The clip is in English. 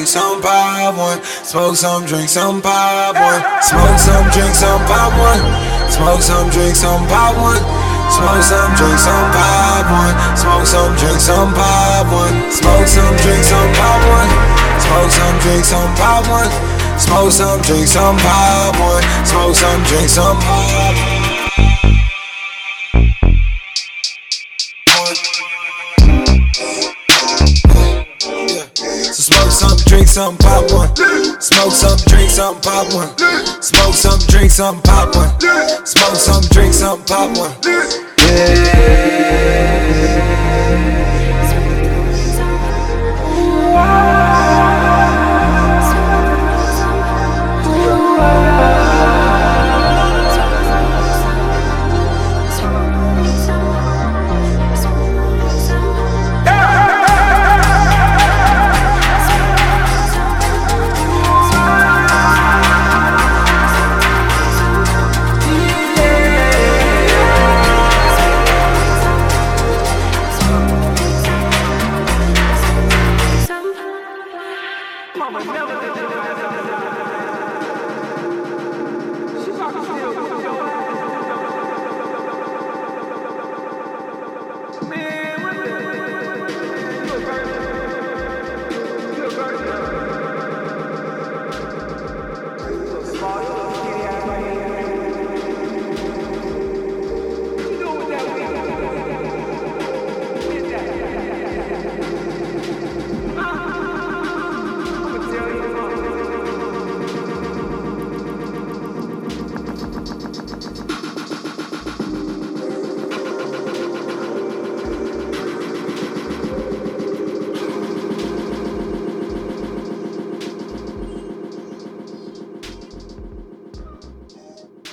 some, pop one. Smoke some, drink some, pop one. Smoke some, drink some, pop one. Smoke some, drink some, pop one. Smoke some, drink some, pop one. Smoke some, drink some, pop one. Smoke some, drink some, pop one. Smoke some, drink some, pop one. Smoke some, drink some, pop one. Smoke some, drink some, pop one. So smoke some, drink some, pop one. Smoke some, drink some, pop one. Smoke some, drink some, pop one. Smoke some, drink some, pop one. Yeah.